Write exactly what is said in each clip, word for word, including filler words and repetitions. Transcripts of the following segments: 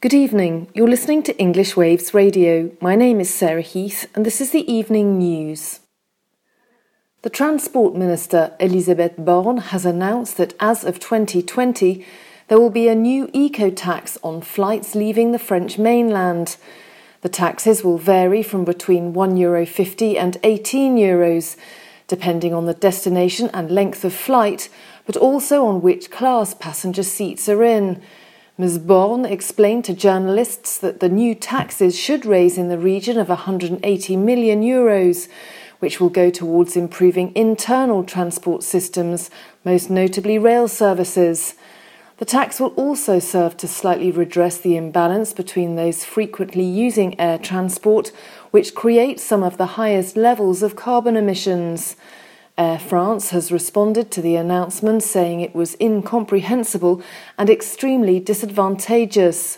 Good evening, you're listening to English Waves Radio. My name is Sarah Heath and this is the evening news. The Transport Minister, Elisabeth Borne, has announced that as of twenty twenty, there will be a new eco-tax on flights leaving the French mainland. The taxes will vary from between one euro fifty and eighteen euros, depending on the destination and length of flight, but also on which class passenger seats are in. Miz Borne explained to journalists that the new taxes should raise in the region of one hundred eighty million euros, which will go towards improving internal transport systems, most notably rail services. The tax will also serve to slightly redress the imbalance between those frequently using air transport, which creates some of the highest levels of carbon emissions. Air France has responded to the announcement, saying it was incomprehensible and extremely disadvantageous.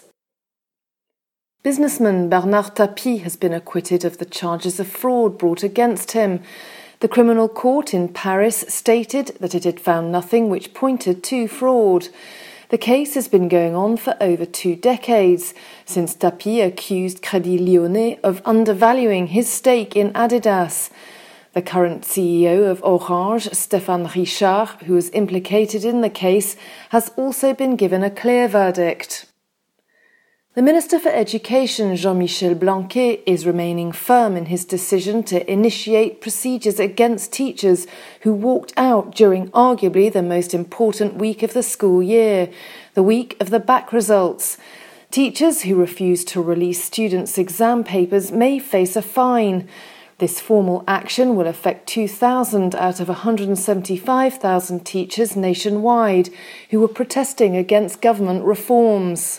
Businessman Bernard Tapie has been acquitted of the charges of fraud brought against him. The criminal court in Paris stated that it had found nothing which pointed to fraud. The case has been going on for over two decades, since Tapie accused Crédit Lyonnais of undervaluing his stake in Adidas. The current C E O of Orange, Stéphane Richard, who was implicated in the case, has also been given a clear verdict. The Minister for Education, Jean-Michel Blanquer, is remaining firm in his decision to initiate procedures against teachers who walked out during arguably the most important week of the school year, the week of the bac results. Teachers who refuse to release students' exam papers may face a fine. This formal action will affect two thousand out of one hundred seventy-five thousand teachers nationwide who were protesting against government reforms.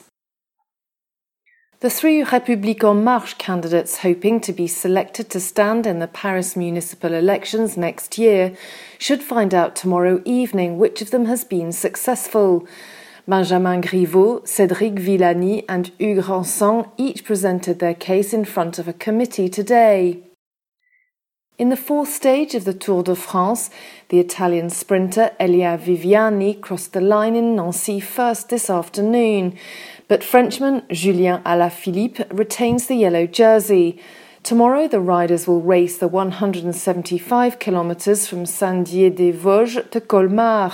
The three République En Marche candidates hoping to be selected to stand in the Paris municipal elections next year should find out tomorrow evening which of them has been successful. Benjamin Griveaux, Cédric Villani and Hugues Rançon each presented their case in front of a committee today. In the fourth stage of the Tour de France, the Italian sprinter Elia Viviani crossed the line in Nancy first this afternoon, but Frenchman Julien Alaphilippe retains the yellow jersey. Tomorrow the riders will race the one hundred seventy-five kilometres from Saint-Dié-des-Vosges to Colmar.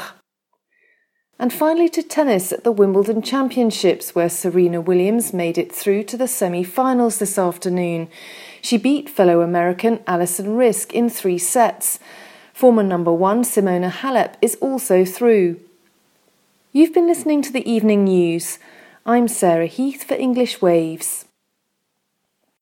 And finally to tennis at the Wimbledon Championships, where Serena Williams made it through to the semi-finals this afternoon. She beat fellow American Alison Riske in three sets. Former number one Simona Halep is also through. You've been listening to the evening news. I'm Sarah Heath for English Waves.